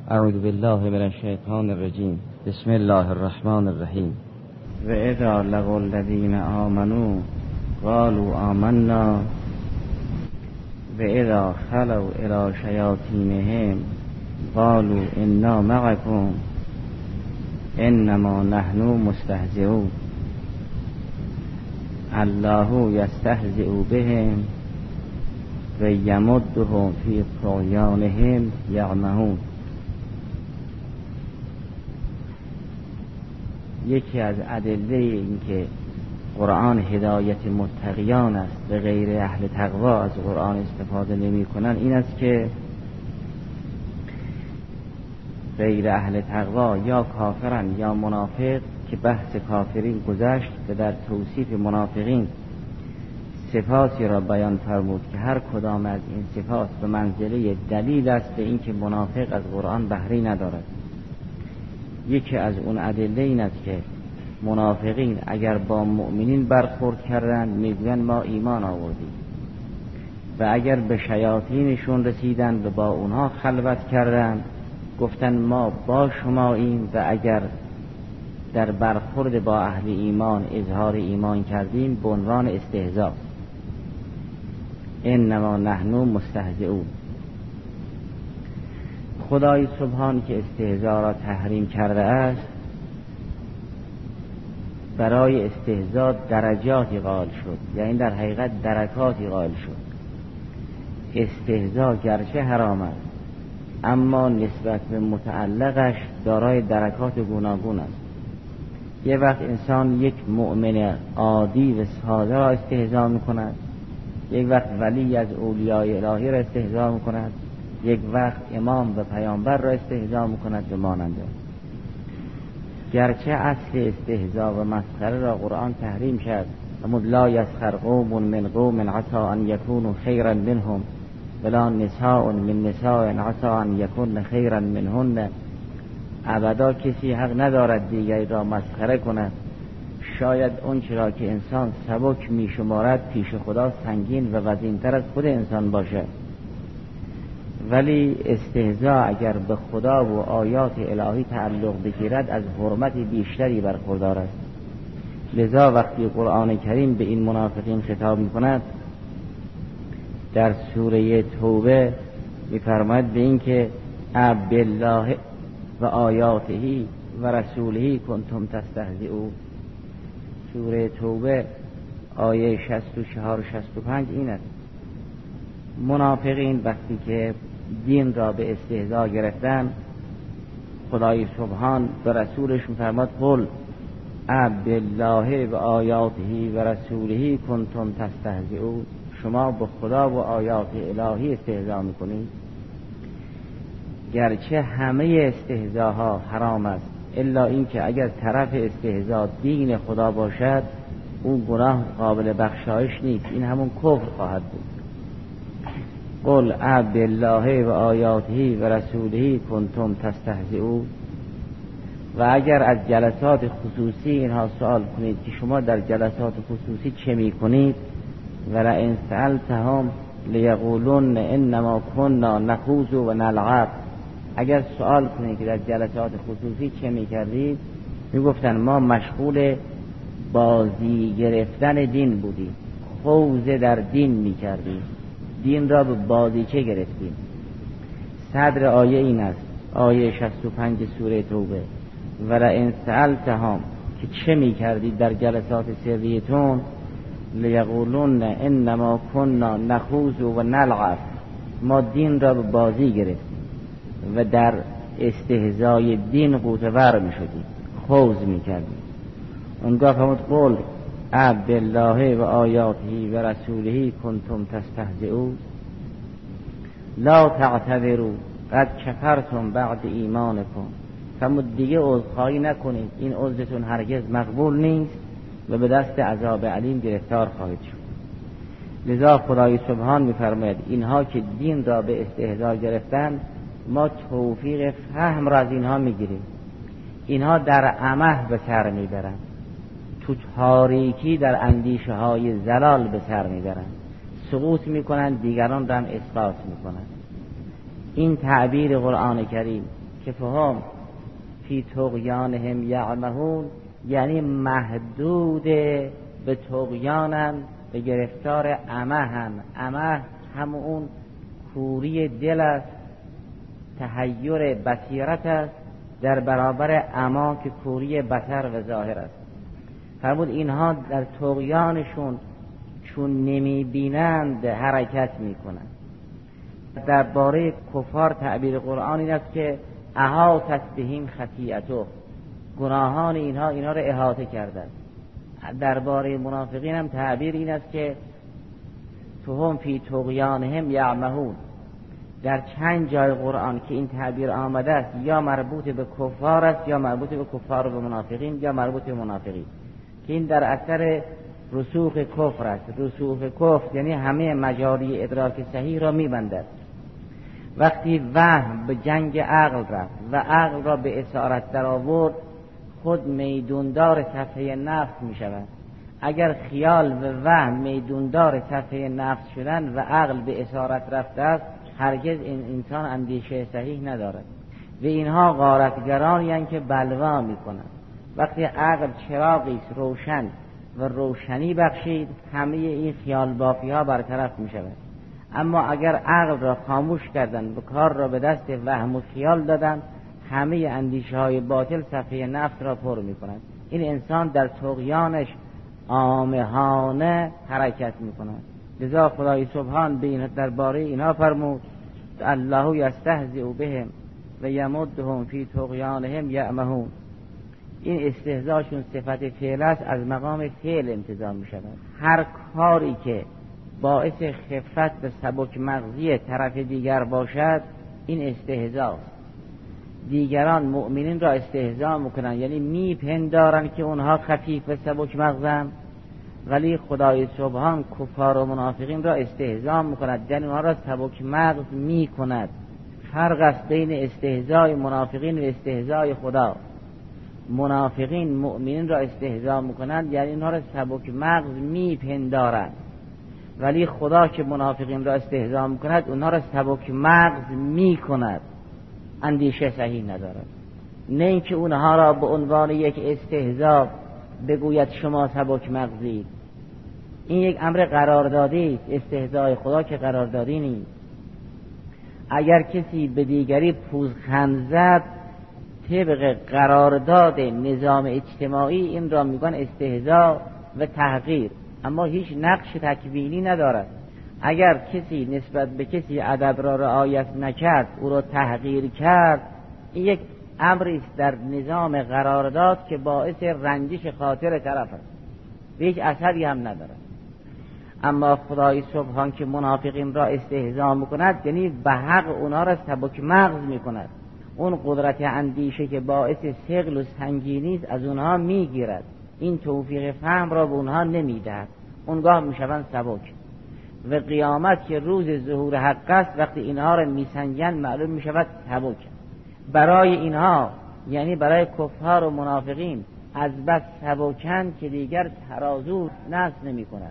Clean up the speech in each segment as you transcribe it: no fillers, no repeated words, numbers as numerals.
اعوذ بالله من الشیطان الرجیم. بسم الله الرحمن الرحیم. و اذا لقوا الذین آمنوا قالوا آمنا و اذا خلوا الی شیاطینهم قالوا انا معکم انما نحن مستهزئون الله یستهزئ بهم و یمدهم فی طغیانهم یعمهون. یکی از ادله این که قرآن هدایت متقیان است و غیر اهل تقوا از قرآن استفاده نمی کنن این است که غیر اهل تقوا یا کافرن یا منافق، که بحث کافرین گذشت و در توصیف منافقین صفاتی را بیان فرمود که هر کدام از این صفات به منزله دلیل است به این که منافق از قرآن بهره ندارد. یکی از اون ادله این است که منافقین اگر با مؤمنین برخورد کردند میگویند ما ایمان آوردیم، و اگر به شیاطینشون رسیدند و با اونها خلوت کردند گفتند ما با شماییم، و اگر در برخورد با اهل ایمان اظهار ایمان کردیم به عنوان استهزاء. انما نحن مستهزئون. خدای سبحان که استهزاء را تحریم کرده است، برای استهزاء درجاتی قائل شد، یعنی در حقیقت درکاتی قائل شد. استهزاء گرچه حرام است اما نسبت به متعلقش دارای درکات گوناگون است. یه وقت انسان یک مؤمن عادی و ساده را استهزاء می‌کند، یک وقت ولی از اولیای الهی را استهزاء می‌کند، یک وقت امام و پیامبر را استهزاء می‌کند و مانند. گرچه اصل استهزاء و مسخره را قرآن تحریم کرد، اما لا یسخر قوم من قوم عسى ان یکونوا خیرا منهم ولا نساء من نساء عسى ان یکن خیرا منهن. ابدا کسی حق ندارد دیگری را مسخره کند، شاید اون چرا که انسان سبک می شمارد پیش خدا سنگین و وزین‌تر از خود انسان باشد. ولی استهزاء اگر به خدا و آیات الهی تعلق بگیرد از حرمت بیشتری برخوردار است. لذا وقتی قرآن کریم به این منافقین خطاب می کند در سوره توبه می فرماید به این که بالله و آیاته و رسوله کنتم تستهزئون. سوره توبه آیه 64 و 65 این است. منافقین وقتی که دین را به استهزاء گرفتن، خدای سبحان به رسولش می‌فرماد قل بالله و آیاته و رسوله کنتم تستهزئون. شما به خدا و آیات الهی استهزاء می‌کنید. گرچه همه استهزاءها حرام است، الا اینکه اگر طرف استهزاء دین خدا باشد اون گناه قابل بخشایش نیست، این همون کفر خواهد بود. قل بالله و آیاته و رسوله کنتم تستهزئون. و اگر از جلسات خصوصی اینها سوال کنید که شما در جلسات خصوصی چه می کنید، ولئن سألتهم لیقولن انما كنا نخوض و نلعب. اگر سوال کنید که در جلسات خصوصی چه می کردید، می گفتن ما مشغول بازی گرفتن دین بودیم، خوض در دین می کردیم، دین را به بازیچه گرفتیم. صدر آیه این است، آیه 65 سوره توبه. ولئن سألتهم که چه می کردید در جلسات سریتون، لیقولن انما كنا نخوض و نلعب. ما دین را به بازی گرفتیم و در استهزای دین غوطه‌ور می شدیم، خوض می کردیم. اونگاه فرمود قل بالله و آیاته و رسوله کنتم تستهزئون لا تعتذروا قد کفرتم بعد ایمانکم. فرمود دیگه عذرخواهی نکنید، این عذرتون هرگز مقبول نیست و به دست عذاب علیم گرفتار خواهید شد. لذا خدای سبحان می‌فرماید اینها که دین را به استهزاء گرفتن، ما توفیق فهم را از اینها میگیریم. اینها در عمه به سر میبرند، تو تاریکی در اندیشه های زلال به سر میبرند، سقوط میکنند، دیگران را هم اسقاط میکنند. این تعبیر قرآن کریم که فهم فی طغیانهم یعمهون یعنی محدود به طغیانن، به گرفتار عمه. عمه همون کوری دل است، تحیر بصیرت است در برابر عما که کوری بصر و ظاهر است. فرمود اینها در طغیانشون چون نمی بینند حرکت می کنند. درباره کفار تعبیر قرآن این است که احاطت بهم خطیئته، گناهان اینها را احاطه کرده. درباره منافقین هم تعبیر این است که فهم فی طغیانهم یعمهون. در چند جای قرآن که این تعبیر آمده است یا مربوط به کفار است یا مربوط به کفار و منافقین یا مربوط به منافقین، که این در اثر رسوخ کفر است. رسوخ کفر یعنی همه مجاری ادراک صحیح را می‌بندد. وقتی وهم به جنگ عقل رفت و عقل را به اسارت در آورد، خود میدوندار صفحه نفس می شود. اگر خیال و وهم میدوندار صفحه نفس شدن و عقل به اسارت رفته است، هرگز این انسان اندیشه صحیح ندارد و اینها غارتگرانی هستند که بلوا می کنند. وقتی عقل چراغی روشن و روشنی بخشید، همه این خیال بافی ها برطرف می شود. اما اگر عقل را خاموش کردن و کار را به دست وهم و خیال دادن، همه اندیشه های باطل صفحه نفس را پر می کنند. این انسان در طغیانش عامهانه حرکت می کند. لذا خدای سبحان درباره اینها فرمود الله یستهزئ بهم و یمدهم فی طغیانهم یعمهون. این استهزاشون صفت فعل است، از مقام فعل امتزاج می شود. هر کاری که باعث خفت و سبک مغزی طرف دیگر باشد، این استهزاست. دیگران مؤمنین را استهزا میکنن، یعنی میپندارن که اونها خفیف و سبک مغزن، ولی خدای سبحان کفار و منافقین را استهزا میکند، یعنی اونها را سبک مغز میکند. فرق است بین استهزای منافقین و استهزای خدا. منافقین مؤمنین را استهزا میکنند، یعنی اونها را سبک مغز میپندارند، ولی خدا که منافقین را استهزا میکند اونها را سبک مغز میکند، اندیشه صحیح ندارد. نه اینکه اونها را به عنوان یک استهزا بگوید شما سبک مغزید. این یک امر قراردادی است. استهزای خدا که قراردادی نیست. اگر کسی به دیگری پوزخند زد طبق قرارداد نظام اجتماعی، این را میگن استهزا و تحقیر، اما هیچ نقش تکوینی ندارد. اگر کسی نسبت به کسی ادب را رعایت نکرد، او را تحقیر کرد، این یک امری است در نظام قرارداد که باعث رنجش خاطر طرف است، هیچ اثری هم ندارد. اما خدای سبحان که منافقین را استهزا میکند، یعنی به حق اونا را سبک مغز میکند. اون قدرت اندیشه که باعث ثقل و سنگینی است از اونها میگیرد، این توفیق فهم را به اونها نمیدهد، اونگاه میشوند سبک. و قیامت که روز ظهور حق است، وقتی اینها را میسنجن معلوم میشود سبک. برای اینها، یعنی برای کفار و منافقین، از بس سبکند که دیگر ترازو نصب نمی کنند.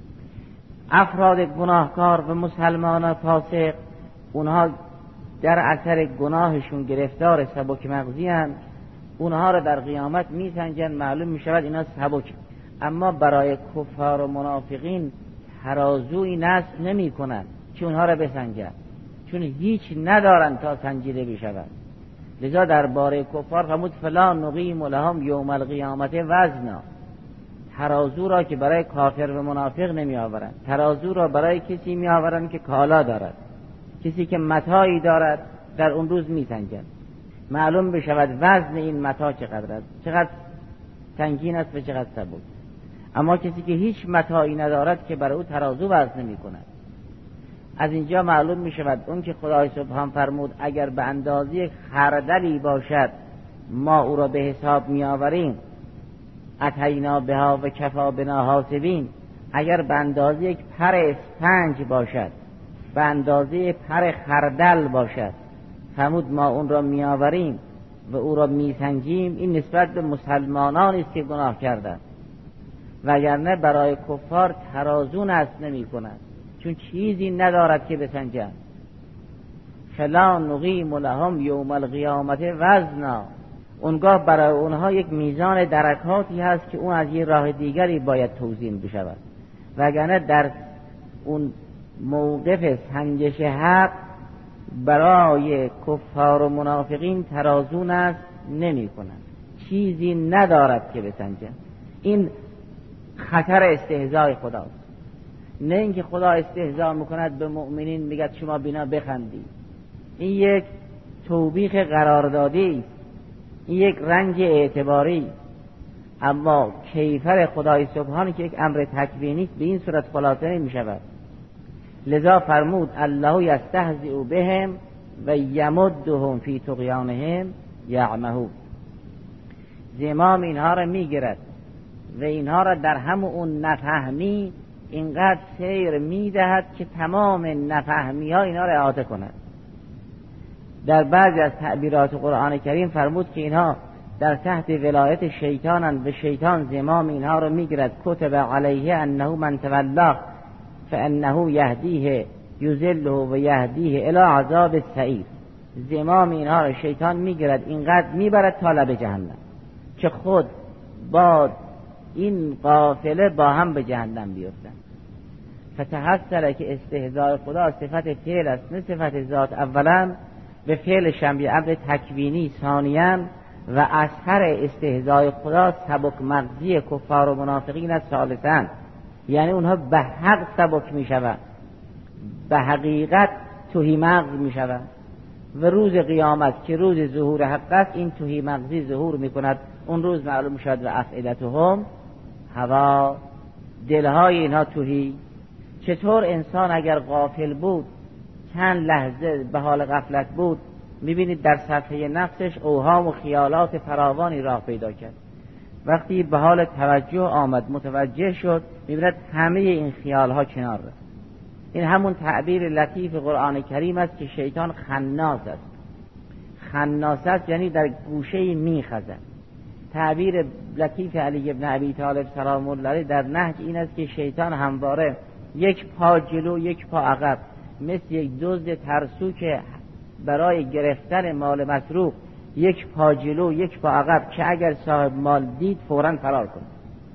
افراد گناهکار و مسلمان فاسق، اونها در اثر گناهشون گرفتار سبک مغزی هستند، اونها را در قیامت میسنجن، معلوم میشود اینا سبک. اما برای کفار و منافقین ترازوی نصب نمی کنند که اونها را بسنجن، چون هیچ ندارن تا سنجیده بشود. لذا درباره کفار فرمود فلا نقیم لهم یوم القیامت وزنا. ترازو را که برای کافر و منافق نمی آورند، ترازو را برای کسی می آورند که کالا دارد، کسی که متاعی دارد، در اون روز می سنجند، معلوم بشود وزن این متاع چقدر است، چقدر سنگین است و چقدر سبک. اما کسی که هیچ متاعی ندارد که برای او ترازو وزن نمی کند. از اینجا معلوم می شود اون که خدای سبحان فرمود اگر به اندازه خردلی باشد ما او را به حساب می آوریم، اتینا بها و کفا بنا حاسبین. اگر به اندازه یک پر اسفنج باشد، به اندازه پر خردل باشد، فرمود ما اون را می آوریم و او را می سنجیم. این نسبت به مسلمانان است که گناه کردند، وگرنه برای کفار ترازو نصب نمی کند، چون چیزی ندارد که بسنجند. فلا نقیم لهم یوم القیامت وزنا. اونگاه برای اونها یک میزان درکاتی هست که اون از یه راه دیگری باید توزین بشود، وگرنه در اون موقف سنجش حق برای کفار و منافقین ترازو نصب نمی کنند، چیزی ندارد که بسنجند. این خطر استهزاء خداست، نه اینکه خدا استهزاء میکند به مؤمنین میگه شما بینا بخندید. این یک توبیخ قراردادی است، این یک رنج اعتباری. اما کیفر خدای سبحانه که یک امر تکوینی به این صورت خلاصه نمی شود. لذا فرمود الله یستهزئ بهم و یمدهم فی طغیانهم یعمهون. زمام اینها را میگیرد و اینها را در همون نفهمی اینقدر سیر میدهد که تمام نفهمی ها اینها را احاطه کند. در بعضی از تعبیرات قرآن کریم فرمود که اینها در تحت ولایت شیطانند و شیطان زمام اینها را میگیرد. کتب علیه انه من تولاه فانه یهدیه یذله و یهدیه الی عذاب السعیر. زمام اینها را شیطان میگیرد، اینقدر میبرد تا لب جهنم که خود با این قافله با هم به جهنم بیفتند. فتحصل که استهزاء خدا صفت فعل است نه صفت ذات. اولا به فعل شنبه امر تکوینی، ثانیاً و اثر استهزاء خدا سبک مغزی کفار و منافقین است، ثالثاً یعنی اونها به حق سبک می شوند، به حقیقت تهی مغز می شوند و روز قیامت که روز ظهور حق است این تهی مغزی ظهور می کند. اون روز معلوم شد و افئدتهم هوا، دلهای اینها تهی. چطور انسان اگر غافل بود چند لحظه به حال غفلت بود، میبینید در صفحه نفسش اوهام و خیالات فراوانی راه پیدا کرد. وقتی به حال توجه آمد، متوجه شد، میبیند همه این خیالها کنار رفت. این همون تعبیر لطیف قرآن کریم است که شیطان خناس است. خناس است یعنی در گوشه میخزد. تعبیر لطیف علی ابن ابی طالب سلام الله علیه در نهج این است که شیطان همواره یک پا جلو یک پا عقب، مثل یک دزد ترسو که برای گرفتن مال مسروق یک پا جلو یک پا عقب، که اگر صاحب مال دید فوراً فرار کنه.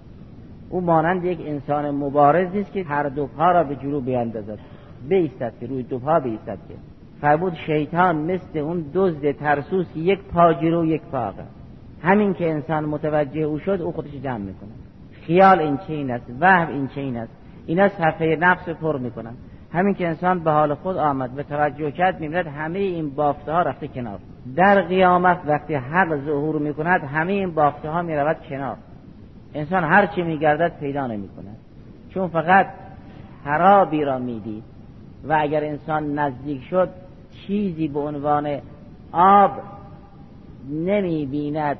او مانند یک انسان مبارز نیست که هر دو پا را به جلو بیاندازد، بایستد که روی دو پا بایستد. که فرمود شیطان مثل اون دزد ترسوس یک پا جلو یک پا عقب. همین که انسان متوجه او شد او خودش جمع میکنه. خیال این چین است، وهم این چین است، اینا صفحه نفس پر میکنن. همین که انسان به حال خود آمد و توجه کرد میبیند همه این بافته ها رفته کنار. در قیامت وقتی حق ظهور میکند همه این بافته ها میرود کنار. انسان هر چی میگردد پیدا نمیکند، چون فقط حرابی را میدید و اگر انسان نزدیک شد چیزی به عنوان آب نمیبیند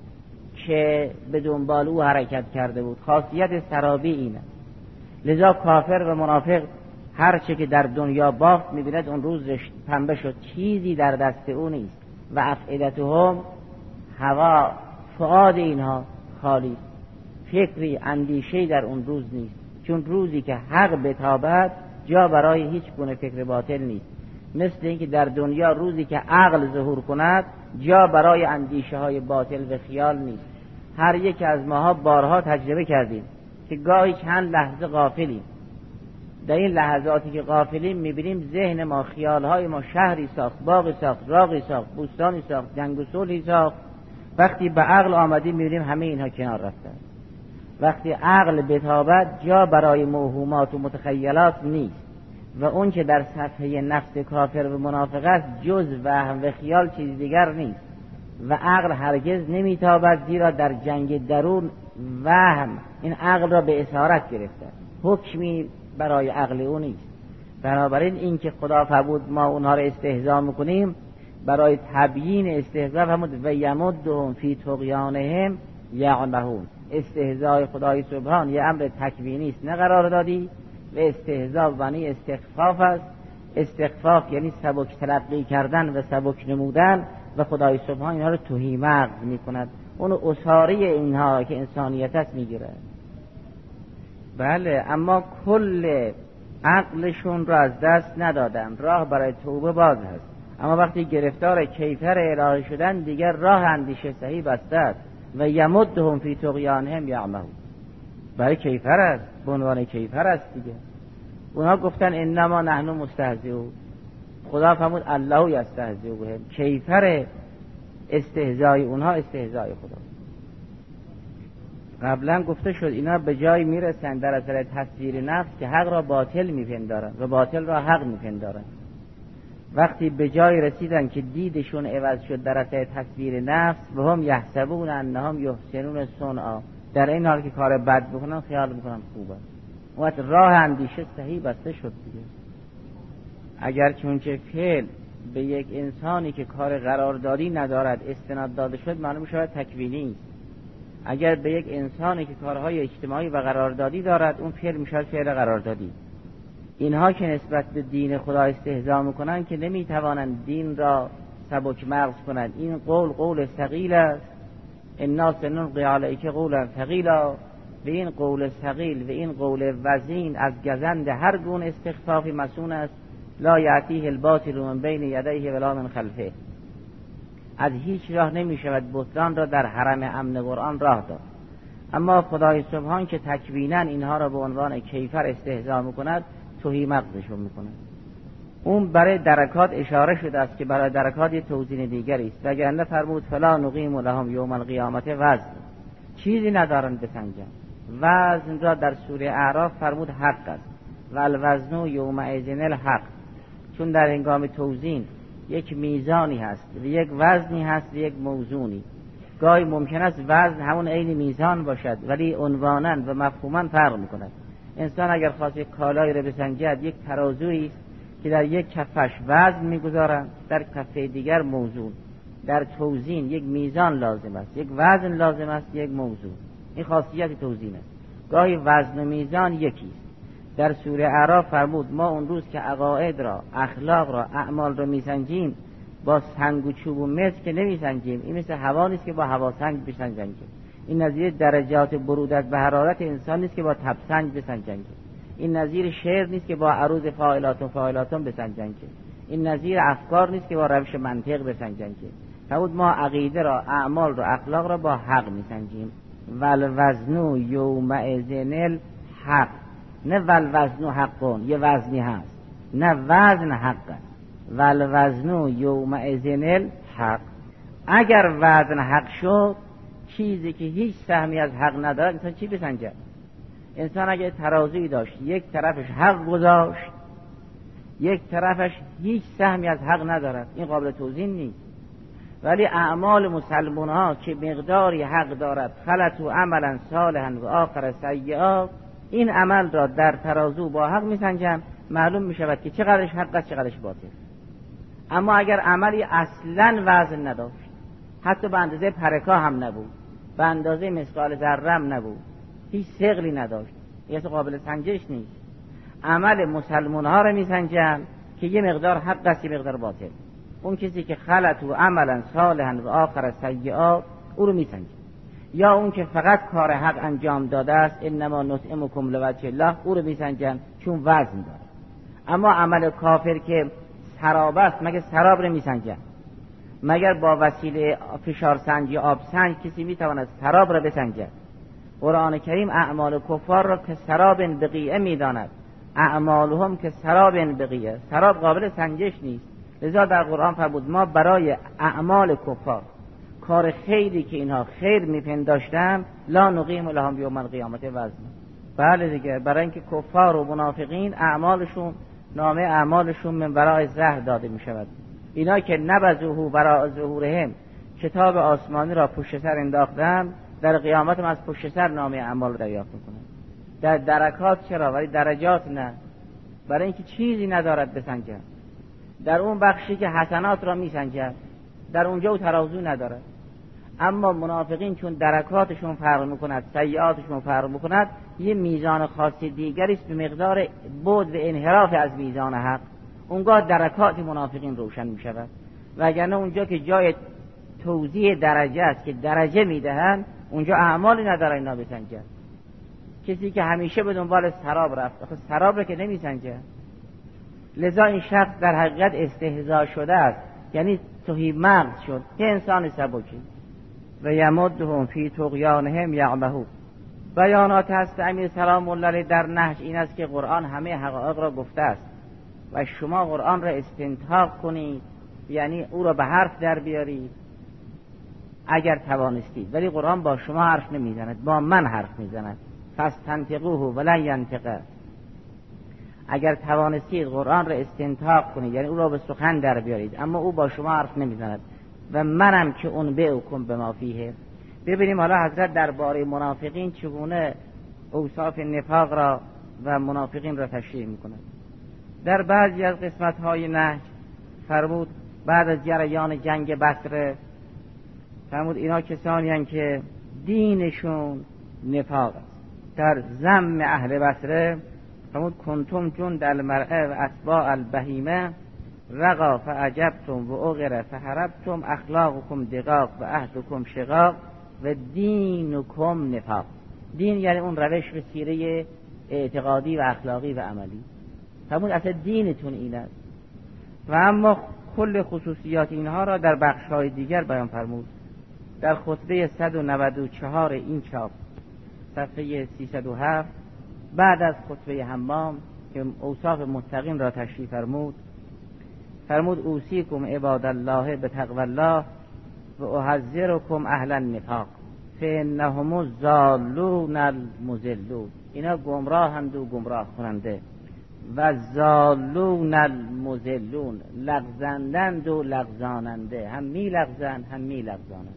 که به دنبال او حرکت کرده بود. خاصیت سرابی اینه. لذا کافر و منافق هر چه که در دنیا بافت میبیند اون روز پنبه شد، چیزی در دست او نیست. و افئدتهم هوا، فؤاد اینها خالی، فکری اندیشه‌ای در اون روز نیست، چون روزی که حق بتابد جا برای هیچ گونه فکر باطل نیست. مثل اینکه در دنیا روزی که عقل ظهور کند جا برای اندیشه های باطل و خیال نیست. هر یک از ماها بارها تجربه کردیم که گاهی چند لحظه غافلیم. در این لحظاتی که غافلیم میبینیم ذهن ما، خیالهای ما شهری ساخت، باغی ساخت، راغی ساخت، بوستانی ساخت، جنگ و صلحی ساخت. وقتی به عقل آمدیم میبینیم همه اینها کنار رفتن. وقتی عقل بتابد جا برای موهومات و متخیلات نیست و اون که در صفحه نفس کافر و منافق است جز وهم و خیال چیز دیگر نیست و عقل هرگز نمیتابد، زیرا در جنگ درون وهم این عقل را به اسارت گرفته، حکمی برای عقل او نیست. بنابراین این که خدا فرمود ما اونها را استهزا میکنیم، برای تبیین استهزا فرمود و یمدهم فی طغیانهم یعمهون. استهزاء خدای سبحان یه امر تکوینی است نه قراردادی، و استهزاء معنی استخفاف است. استخفاف یعنی سبک تلقی کردن و سبک نمودن و خدای سبحان اینها رو تهی مغز میکند، اون اساری اینها که انسانیت است میگیره. بله، اما کل عقلشون رو از دست ندادن، راه برای توبه باز هست. اما وقتی گرفتار کیفر الهی شدن دیگر راه اندیشه صحیح بسته است و یمدهم فی طغیانهم یعمهون. برای کیفر است، به عنوان کیفر است دیگه. اونها گفتن انما نحن مستهزئون، خدا فرمود الله یستهزئ بهم. کیفر استهزای اونها استهزای خدا. قبلا گفته شد اینا به جای میرسن در اثر تصویر نفس که حق را باطل میپندارن و باطل را حق میپندارن. وقتی به جای رسیدن که دیدشون عوض شد در اثر تصویر نفس، و هم یحسبون انهم یحسنون صنعا، در این حال که کار بد بکنن خیال میکنن خوبه. وقت راه اندیشه صحیح بسته شد دیگه. اگر چونچه فعل به یک انسانی که کار قراردادی ندارد استناد داده شد، معلوم شود تکوینی است. اگر به یک انسانی که کارهای اجتماعی و قراردادی دارد، اون فعل میشود فعل قراردادی. اینها که نسبت به دین خدا استهزا میکنن که نمیتوانند دین را سبک مغز کنند. این قول ثقیل است، انا سنلقی علیک قولا ثقیلا. و این قول ثقیل و این قول وزین از گزند هر گونه استخفافی مسون است. لا یأتیه الباطل من بین یدیه ولا من خلفه. از هیچ راه نمی شود بهتان را در حرم امن قرآن راه داد. اما خدای سبحان که تکوینا اینها را به عنوان کیفر استهزا میکند، توهی مغزشون میکند. اون برای درکات اشاره شده است که برای درکات یه توزین دیگری است. وگرنه فرمود فلا نقیم لهم یوم القیامت وزن، چیزی ندارن بسنجن. وزن را در سوره اعراف فرمود حق است و الوزن یومئذ الحق، چون در هنگام توزین یک میزانی هست و یک وزنی هست و یک موزونی. گاهی ممکن است وزن همون عین میزان باشد ولی عنوانا و مفهوما فرق میکند. انسان اگر خواست یک کالایی را بسنجد، یک ترازویی است که در یک کفش وزن میگذارند، در کفه دیگر موزون. در توزین یک میزان لازم است، یک وزن لازم است، یک موزون. این خاصیت توزین است. گاهی وزن و میزان یکی است. در سوره اعراف فرمود ما اون روز که عقاید را، اخلاق را، اعمال را میسنجیم، با سنگ و چوب و مس که نمیسنجیم. این مثل هوا نیست که با هوا سنج بسنجن. این نظیر درجات برودت به حرارت انسان نیست که با تبسنج بسنجن. این نظیر شعر نیست که با عروض فاعلاتون بسنجن. این نظیر افکار نیست که با روش منطق بسنجن. فرمود ما عقیده را، اعمال را، اخلاق را با حق میسنجیم. والوزن یومئذ الحق، نه والوزن حقون یه وزنی هست، نه وزن حق است. والوزن یومئذ الحق. اگر وزن حق شد، چیزی که هیچ سهمی از حق ندارد، انسان چی بسنجد؟ انسان اگر ترازویی داشت، یک طرفش حق گذاشت، یک طرفش هیچ سهمی از حق ندارد، این قابل توزین نیست. ولی اعمال مسلمان ها که مقداری حق دارد، خلطوا عملا صالحا و آخر سیئا، این عمل را در ترازو با حق میسنجن، معلوم میشود که چقدرش حق است چقدرش باطل. اما اگر عملی اصلا وزن نداشت، حتی به اندازه پرکا هم نبود، به اندازه مثقال ذره هم نبود، هیچ ثقلی نداشت، یه قابل سنجش نیست. عمل مسلمان ها را میسنجن که یه مقدار حق است یه مقدار باطل. اون کسی که خلط و عملا صالحا و آخر سیئا، او رو میسنجن. یا اون که فقط کار حق انجام داده است، انما نطعمکم لوجه الله، او رو میسنجن چون وزن داره. اما عمل کافر که سراب است، مگه سراب رو میسنجن؟ مگر با وسیله فشار سنجی آب سنج کسی میتواند سراب را بسنجد؟ قرآن کریم اعمال کفار را که سراب بقیعه میداند، اعمالهم که سراب بقیعه. سراب قابل سنجش نیست. لذا در قرآن فرمود ما برای اعمال کفار، کار خیری که اینها خیر میپنداشتن، لا نقیم لهم یوم القیامت وزن. بله دیگه، برای اینکه کفار و منافقین اعمالشون، نامه اعمالشون من وراء ظهر داده میشود. اینا که نبذوه وراء ظهورهم، کتاب آسمانی را پشت سر انداختن، در قیامت هم از پشت سر نامه اعمال دریافت میکنن. در درکات چرا ولی درجات نه؟ برای اینکه چیزی ندارد بسنجد. در اون بخشی که حسنات را میسنجد، در اونجا ترازو ندارد. اما منافقین چون درکاتشون فرق میکند، سیئاتشون فرق میکند، یه میزان خاصی دیگری است به مقدار بعد و انحراف از میزان حق. اونگاه درکات منافقین روشن میشود. وگرنه اونجا که جای توزیع درجه است که درجه میدهند، اونجا اعمالی نداره اینا بسنجد. کسی که همیشه به دنبال سراب رفت، آخه سراب را که نمیسنجه. لذا این شخص در حقیقت استهزا شده است. یعنی تهی مغز شد که انسان سبکی. و یمدهم فی طغیانهم یعمهون. بیانات هست امیر سلام الله علیه در نهج این است که قرآن همه حقایق را گفته است و شما قرآن را استنتاق کنید، یعنی او را به حرف در بیارید اگر توانستید، ولی قرآن با شما حرف نمیزند، با من حرف میزند. فاستنطقوه ولن ینطق. اگر توانستید قرآن را استنتاق کنید، یعنی او را به سخن در بیارید، اما او با شما حرف نمیزند و منم که اون بهکم بما فیه. ببینیم حالا حضرت درباره منافقین چگونه اوصاف نفاق را و منافقین را تشریح میکنند. در بعضی از قسمت‌های نهج فرمود بعد از جریان جنگ بدر فرمود اینا کسانی هستند که دینشون نفاق است. در ذم اهل بصره فرمود کنتم جند المرء و اتباع البهیمه رقا فعجبتم و اغر فحربتم اخلاقکم دقاق و عهدکم شقاق و دینکم نفاق. دین یعنی اون روش و سیره اعتقادی و اخلاقی و عملی. فرمود اصلا دینتون این است. و اما کل خصوصیات اینها را در بخش‌های دیگر بیان فرمود. در خطبه 194 این چاپ صفحه 307 بعد از خطبه حمام که اوصاف متقین را تشریح فرمود اوصیکم عباد الله بتقوی الله و احذرکم اهل النفاق فانهم الضالون المضلون. اینا گمراهند و گمراه کننده و ضالون المضلون، لغزندند و لغزاننده، هم می لغزند هم می لغزانند.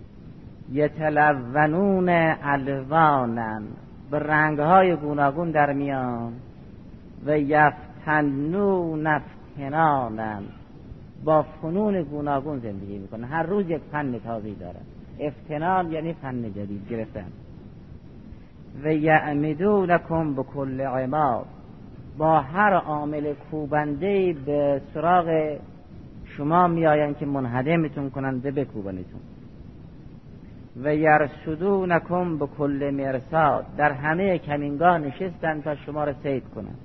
یتلونون الوانن، به رنگهای گوناگون در میان، و یفتنون افتنانن، با فنون گوناگون زندگی میکنن، هر روز یک فن تازه‌ای دارن. افتنان یعنی فن جدید گرفتن. و یعمدونکم بكل عماد، با هر عامل کوبنده به سراغ شما میآیند که منهدمتون کنند بکوبنتون. و یرصدونکم بكل مرصاد، در همه کمینگاه نشستند تا شما را صید کنند.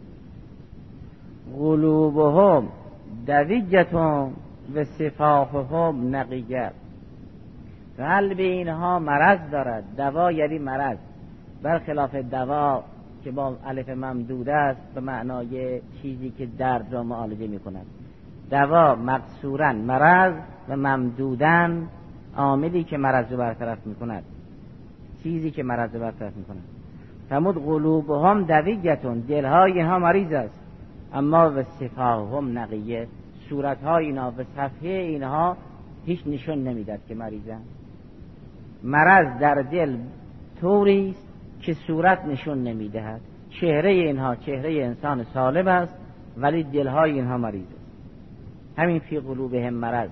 قلوبهم دویجتون و صفاحهم نقیه، قلب اینها مرض دارد. دوا یعنی مرض، برخلاف دوا که با الف ممدود است به معنای چیزی که درد را معالجه می کند. دوا مقصورن مرض و ممدودن عاملی که مرض رو برطرف می کند، چیزی که مرض رو برطرف می کند. فرمود قلوبهم دویجتون، دلهای اینها مریض است، اما و صفاحهم نقیه، صورتهای اینها و صفحه اینها هیچ نشون نمیداد که مریضن. مرض در دل طوری است که صورت نشون نمیدهد. چهره اینها چهره انسان سالم است ولی دلهای اینها مریض است. همین فی قلوبهم مرض.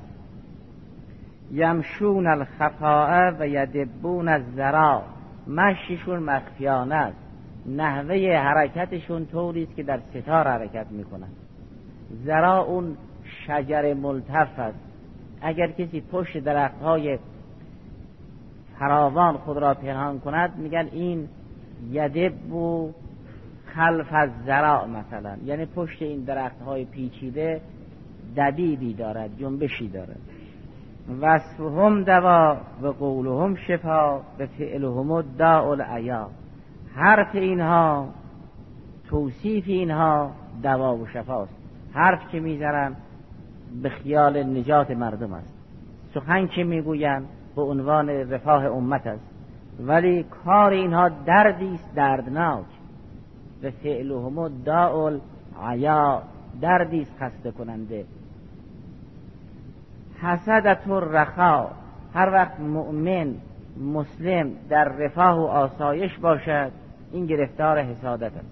یمشون الخفاء و یدبون الزرا، مشیشون مخفیانه است، نحوه حرکتشون طوری است که در ستار حرکت میکنند. زرا اون شجر ملتف است. اگر کسی پشت درختهای فراوان خود را پنهان کند میگن این یدب و خلف از زرا مثلا، یعنی پشت این درختهای پیچیده دبیبی دارد، جنبشی دارد. وصفهم دوا و قولهم شفا و فعلهم الداء العیا، حرف اینها توصیف اینها دوا و شفاست. حرف که میزنن به خیال نجات مردم است، سخن که میگوین به عنوان رفاه امت است، ولی کار اینها دردی است دردناک. و فعلهم الداء العیا، دردی است خسته کننده. حسدت الرخا، هر وقت مؤمن مسلم در رفاه و آسایش باشد این گرفتار حسادت است.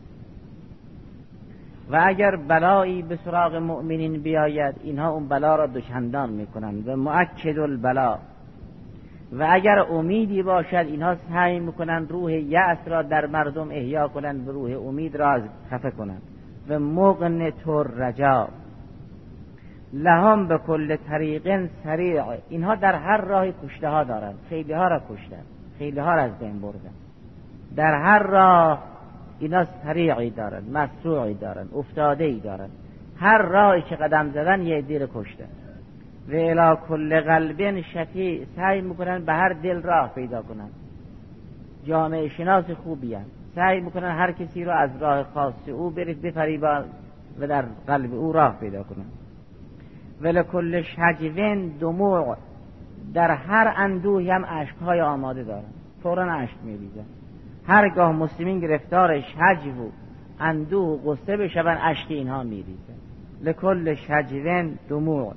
و اگر بلایی به سراغ مؤمنین بیاید اینها اون بلا را دوچندان میکنند و مؤکد البلا. و اگر امیدی باشد اینها سعی میکنند روح یأس را در مردم احیا کنند و روح امید را از خفه کنند. و مغنت الرجا، لهم به کل طریق سریع، اینها در هر راهی کشته ها دارند، خیلی ها را کشتند، خیلی ها را از بین بردند. در هر راه اینا سریعی دارند، مسروعی دارند، افتاده‌ای دارند. هر راهی که قدم زدن یه دیر کشتند. و الی کل قلب شفیع، سعی میکنن به هر دل راه پیدا کنن، جامعه شناس خوبی هستند، سعی میکنن هر کسی رو از راه خاص او بفریبان و در قلب او راه پیدا کنن. و لکل شجون دموع، در هر اندوهی هم اشکهای آماده دارن، فوراً اشک میریزن. هرگاه مسلمین گرفتار شجو و اندوه و غصه بشون، اشک اینها میریزن. لکل شجون دموع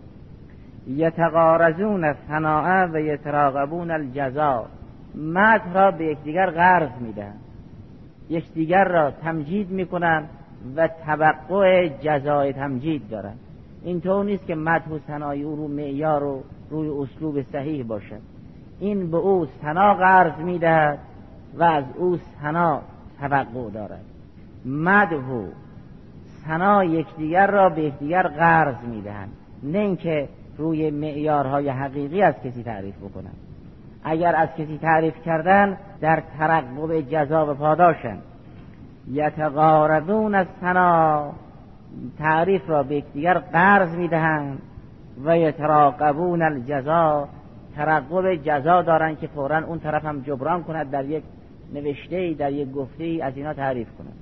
یتغارزون الثناء و یتراقبون الجزاء، مدح را به یکدیگر قرض میدن، یکدیگر را تمجید میکنن و توقع جزای تمجید دارن. اینطور نیست که مدح و ثنای او رو معیار و روی اسلوب صحیح باشد، این به او ثنا قرض میدهد و از او ثنا توقع دارد. مدح و ثنا یکدیگر را به یکدیگر قرض میدهند، نه اینکه روی معیارهای حقیقی از کسی تعریف بکنند. اگر از کسی تعریف کردن در ترقب جزا و پاداشن. یتقارضون الثنا، تعریف را به یکدیگر قرض میدهند و یتراقبون الجزا، ترقب جزا دارن که فوراً اون طرف هم جبران کند، در یک نوشته در یک گفته از اینا تعریف کند.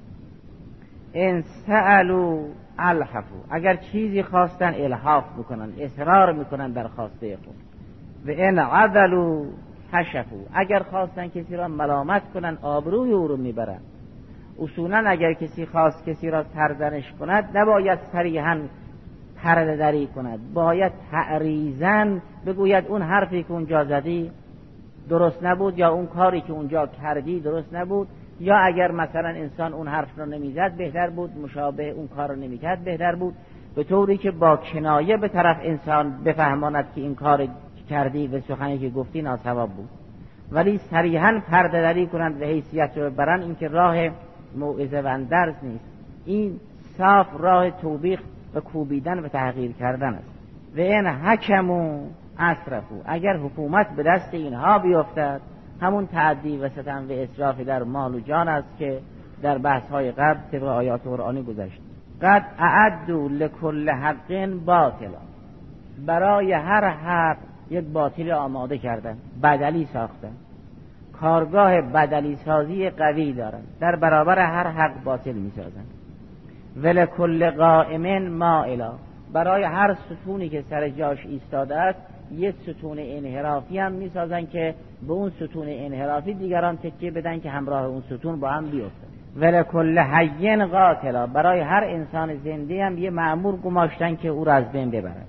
ان سألوا الحفو، اگر چیزی خواستن الحاف بکنن، اصرار میکنن در خواسته خود. و ان عدلوا کشفوا، اگر خواستن کسی را ملامت کنن، آبروی او رو میبرن. اصولا اگر کسی خواست کسی را سرزنش کند، نباید صریحاً پرده دری کند، باید تعریضاً بگوید اون حرفی که اونجا زدی درست نبود، یا اون کاری که اونجا کردی درست نبود، یا اگر مثلا انسان اون حرف رو نمیزد بهتر بود، مشابه اون کار رو نمیکرد بهتر بود، به طوری که با کنایه به طرف انسان بفهماند که این کار کردی و سخنی که گفتی ناصواب بود. ولی صریحاً پرده دری کنند و حیثیت رو ببرن، این که راه موعظه و اندرز نیست، این صاف راه توبیخ و کوبیدن و تحقیر کردن است. و این حکمو اسرفو، اگر حکومت به دست اینها بیفتد، همون تعدی و ستم و اسراف در مال و جان است که در بحث‌های قبل طبق آیات قرآنی گذشت. قد اعدوا لكل حق باطلا، برای هر حق یک باطل آماده کردن، بدلی ساختن، کارگاه بدلی سازی قوی دارن، در برابر هر حق باطل میسازن. ولکل قائم مائلا، برای هر ستونی که سر جاش ایستاده است یک ستون انحرافی هم میسازن که به اون ستون انحرافی دیگران تکیه بدن که همراه اون ستون با هم بیفتن. ولکل حی قاتلا، برای هر انسان زنده هم یه مأمور گماشتن که او را از بین ببرن.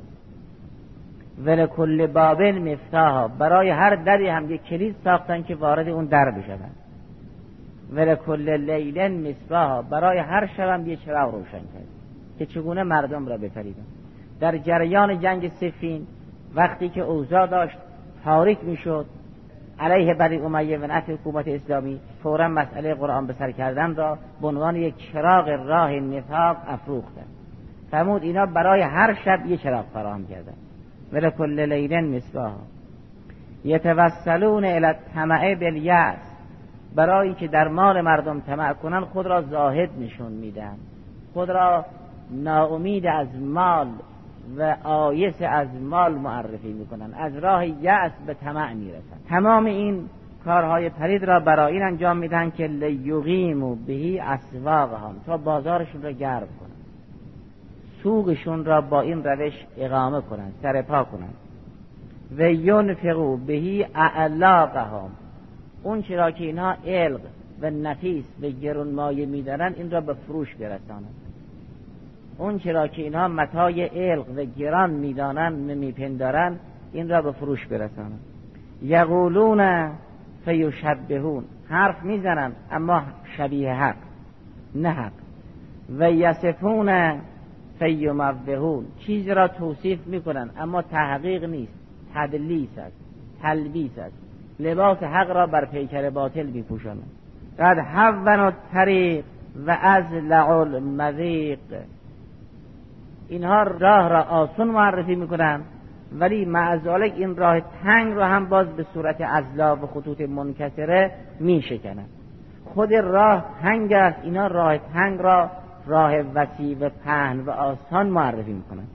ولکل بابل مفتاحا، برای هر دری هم یک کلید ساختن که وارد اون در بشن. ولکل لیل مصباحا، برای هر شب هم یک چراغ روشن کرد که چگونه مردم را بفریبن. در جریان جنگ صفین وقتی که اوضاع داشت تاریک میشد علیه بنی امیه و نفی حکومت اسلامی، فوراً مسئله قرآن بسر کردن را به عنوان یک چراغ راه نفاق افروختن. فرمود اینا برای هر شب یک چراغ فراهم کردن. ولکل لیل مصباحا یتوسلون الی الطمع بالیأس، برای که در مال مردم طمع کنن خود را زاهد نشون میدن، خود را ناامید از مال و آیس از مال معرفی میکنن، از راه یأس به طمع میرسن. تمام این کارهای پلید را برای این انجام میدن که لیقیموا به اسواقهم، تا بازارشون را گرم کنن، سوقشون را با این روش اقامه کنن، سرپا کنن. و ینفقوا به اعلاقهم، اون چرا که اینها علق و نفیس و گرانمایه میدارن این را به فروش برسانند، اون چرا که اینها متاع علق و گران میدانن میپندارن این را به فروش برسانند. یقولون فیشبهون، حرف میزنن اما شبیه حق نه حق. و یصفون فیموهون، چیز را توصیف میکنن اما تحقیق نیست، تدلیس است، تلبیس است، لباس حق را بر پیکر باطل میپوشانند. قد حونوا الطریق و ازلع المضیق، اینها راه را آسان معرفی میکنن ولی معذالک این راه تنگ را هم باز به صورت ازلا و خطوط منکسره میشکنن. خود راه تنگ است، اینا راه تنگ را راه وسیع و پهن و آسان معرفی میکنن.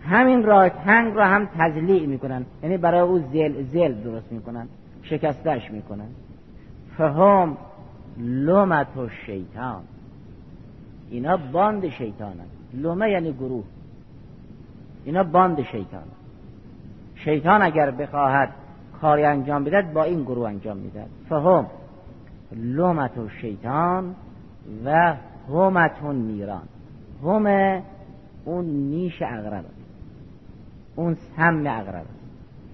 همین راه تنگ را هم تضلیع میکنن، یعنی برای او زل درست میکنن، شکستش میکنن. فهم لومت و شیطان، اینا باند شیطان هست. لومه یعنی گروه، اینا باند شیطان هست. شیطان اگر بخواهد کاری انجام بدهد با این گروه انجام میدهد. فهم لومت و شیطان و همتون نیران. هم اون نیش عقرب است، اون سم عقرب است.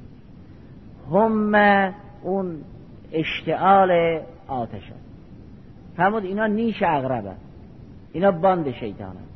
هم اون اشتعال آتش است. فرمود اینا نیش عقرب است، اینا باند شیطان است.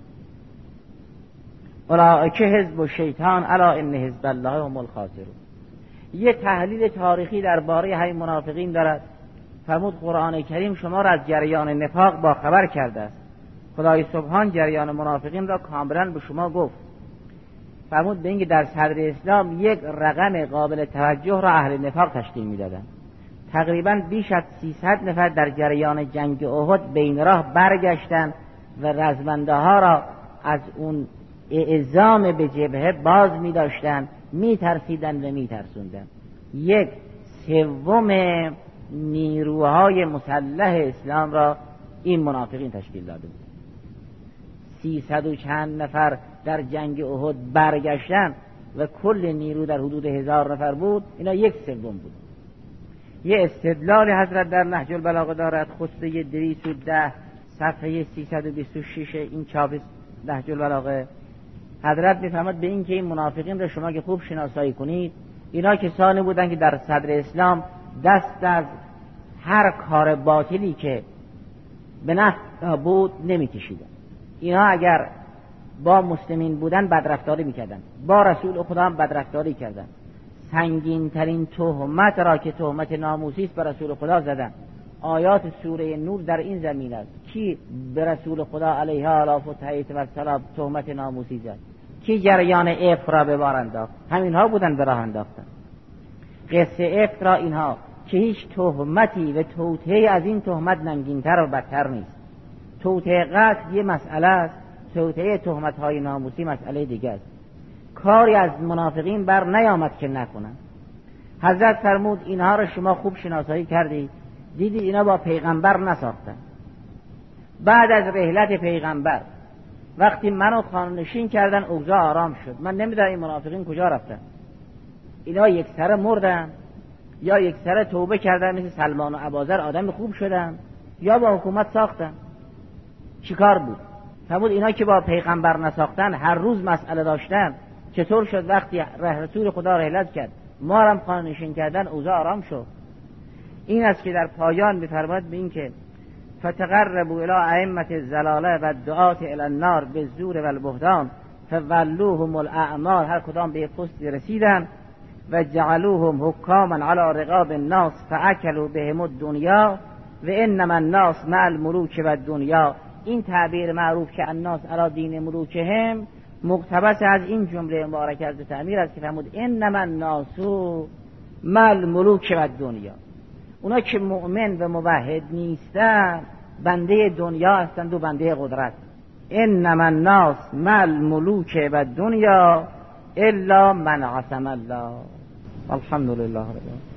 اولئک حزب شیطان الا ان حزب الله هم الخاسرون. یه تحلیل تاریخی درباره همین منافقین دارد. فرمود قرآن کریم شما را از جریان نفاق با خبر کرده است. خدای سبحان جریان منافقین را کاملا به شما گفت. فرمود به اینکه در صدر اسلام یک رقم قابل توجه را اهل نفاق تشکیل میدادند. تقریبا بیش از 300 نفر در جریان جنگ احد بین راه برگشتند و رزمنده ها را از اون اعزام به جبهه باز می داشتن، می ترسیدن و می ترسوندن. 1/3 نیروهای مسلح اسلام را این منافقین تشکیل داده بود. 300 و چند نفر در جنگ احد برگشتن و کل نیرو در حدود 1000 نفر بود، اینا 1/3 بود. یه استدلال حضرت در نهج البلاغه دارد، خطبه 210 صفحه 326 این چاپ نهج البلاغه. حضرت میفرماد به این که این منافقین را شما که خوب شناسایی کنید، اینا کسانی بودن که در صدر اسلام دست از هر کار باطلی که به نفع بود نمیکشیدن. اینا اگر با مسلمین بودن بدرفتاری میکردن، با رسول خدا هم بدرفتاری کردن. سنگین ترین تهمت را که تهمت ناموسی است به رسول خدا زدن. آیات سوره نور در این زمین است. کی به رسول خدا علیه آلاف و تحییت و سلام تهمت ناموسی زد؟ کی جریان افک را به بار انداخت؟ همینها بودن به راه انداختن. قصه افک را اینها که هیچ تهمتی و توطئه از این تهمت ننگین‌تر و بدتر نیست. توطئه قتل یه مسئله است، توطئه تهمت‌های ناموسی مسئله دیگه است. کاری از منافقین بر نیامد که نکنن. حضرت فرمود اینها را شما خوب شناسایی کردید، دیدید اینا با پیغمبر نساختن. بعد از رحلت پیغمبر وقتی منو خانه‌نشین کردن اوضاع آرام شد. من نمیدونم این منافقین کجا رفتن. اینا یک سره مردن یا یک سره توبه کردن مثل سلمان و ابوذر آدم خوب شدن یا با حکومت ساختن. چیکار بود؟ فرمود اینا که با پیغمبر نساختن، هر روز مسئله داشتن، چطور شد وقتی رسول خدا رحلت کرد ما هم خانه‌نشین کردن اوضاع آرام شد؟ این است که در پایان می‌فرماد به این که فتقربوا الی ائمه الضلاله و الدعاة الی النار بالزور و البهتان فولوهم الاعمال، هر کدام به پستی رسیدن و جعلوهم حکاما علی رقاب الناس فاکلوا بهم الدنیا و انما الناس مع الملوک و الدنیا. این تعبیر معروف که الناس علی دین ملوکهم مقتبس از این جمله مبارکه از تعمیر است که فرمود انما الناس مع الملوک و الدنیا. اونا که مؤمن و موحد نیستن بنده دنیا هستند و بنده قدرت. انما الناس مع الملوک و الدنیا الا من عصم الله. الحمدلله رب العالمین.